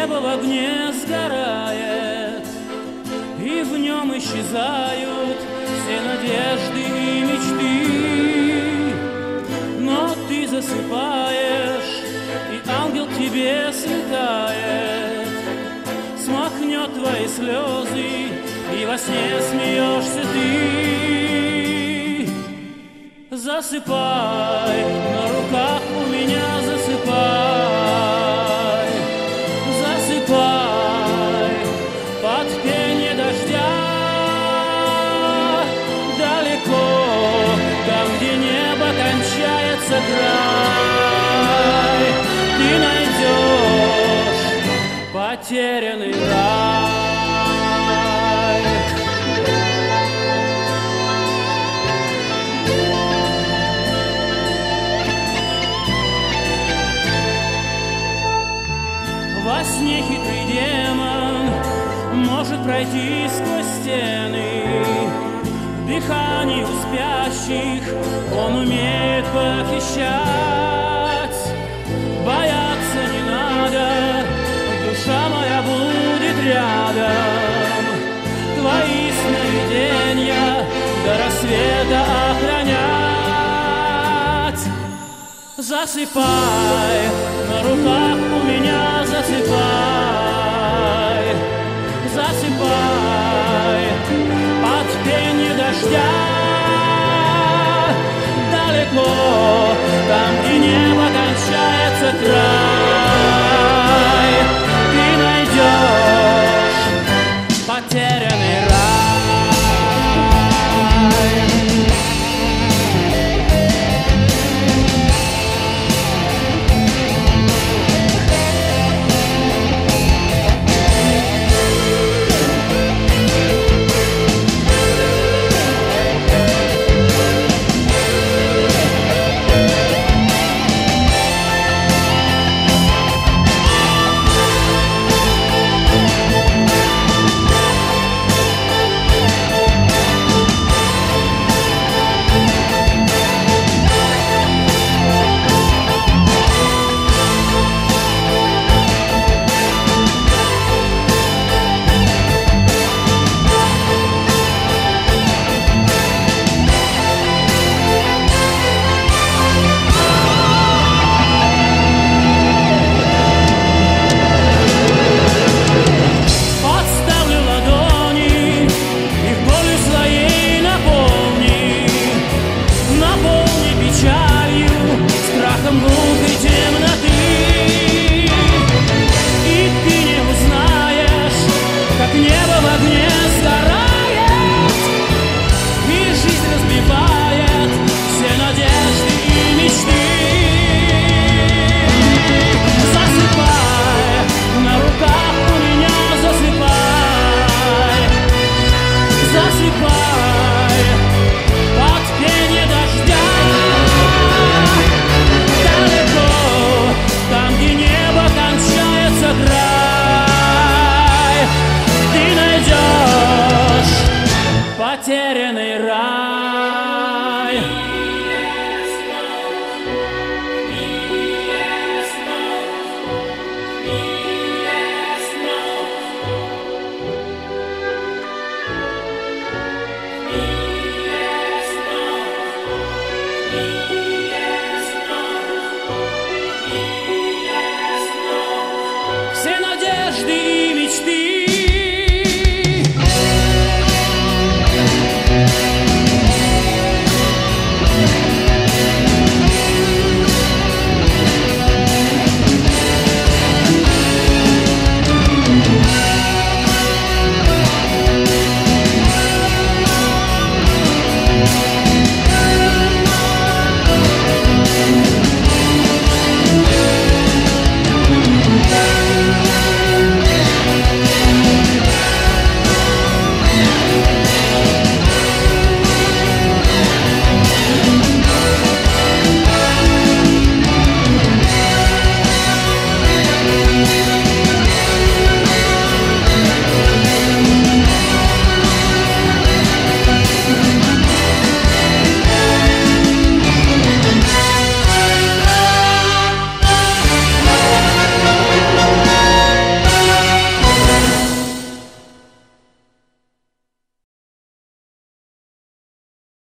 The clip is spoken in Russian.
небо в огне сгорает, и в нем исчезают все надежды и мечты. Но ты засыпаешь, и ангел к тебе слетает, смахнет твои слезы, и во сне смеешься ты. Засыпай, на руках у меня засыпай, засыпай под пение дождя. Далеко, там, где небо кончается край, ты найдешь потерянный рай. Во сне хитрый демон может пройти сквозь стены, в дыхании у спящих он умеет похищать. Бояться не надо, душа моя будет рядом, твои сновидения до рассвета охранять. Засыпай, на руках у меня засыпай, засыпай под пение дождя. Далеко, там, где небо кончается край, ты найдешь потерянный рай. Потерянный рай. Все надежды и мечты